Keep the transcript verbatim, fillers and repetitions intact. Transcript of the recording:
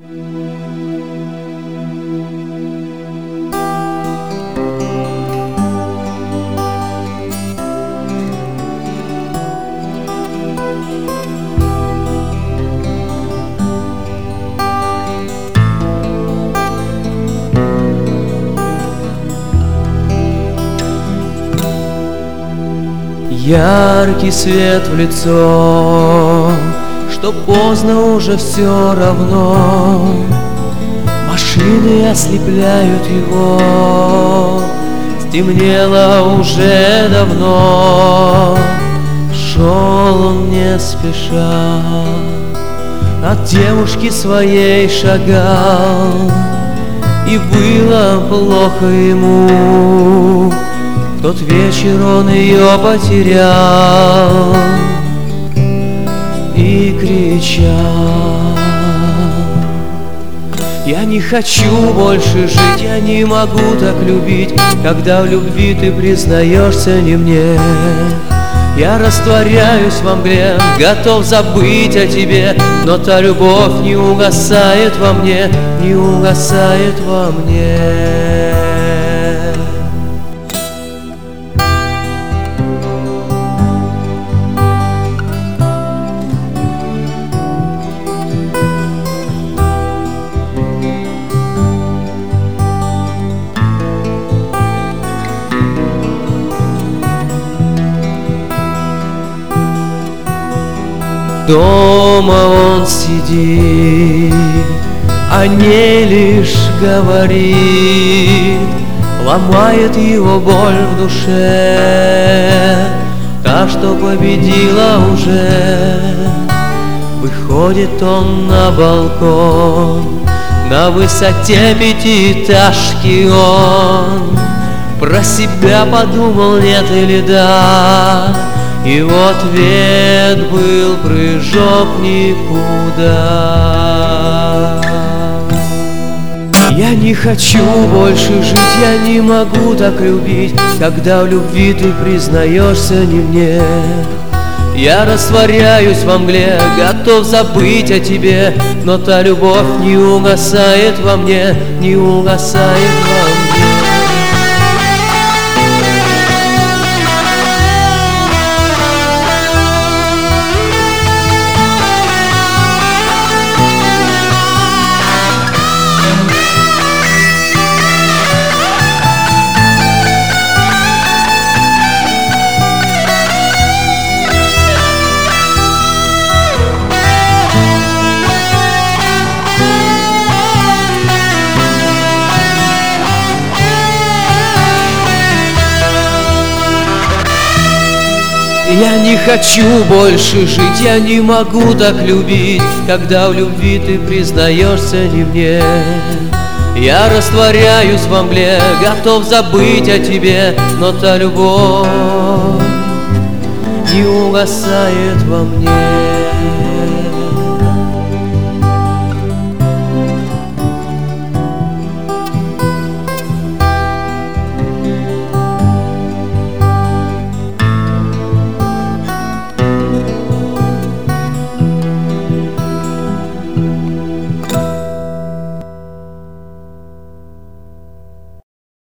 Яркий свет в лицо, что поздно уже все равно. Машины ослепляют его, стемнело уже давно. Шел он не спеша, от девушки своей шагал, и было плохо ему. В тот вечер он ее потерял и кричал: я не хочу больше жить, я не могу так любить, когда в любви ты признаешься не мне. Я растворяюсь во мгле, готов забыть о тебе, но та любовь не угасает во мне, не угасает во мне. Дома он сидит, о ней лишь говорит, ломает его боль в душе, та, что победила уже. Выходит он на балкон, на высоте пятиэтажки он про себя подумал, нет или да, и в ответ был прыжок никуда. Я не хочу больше жить, я не могу так любить, когда в любви ты признаешься не мне. Я растворяюсь во мгле, готов забыть о тебе, но та любовь не угасает во мне, не угасает во мне. Я не хочу больше жить, я не могу так любить, когда в любви ты признаешься не мне. Я растворяюсь во мгле, готов забыть о тебе, но та любовь не угасает во мне.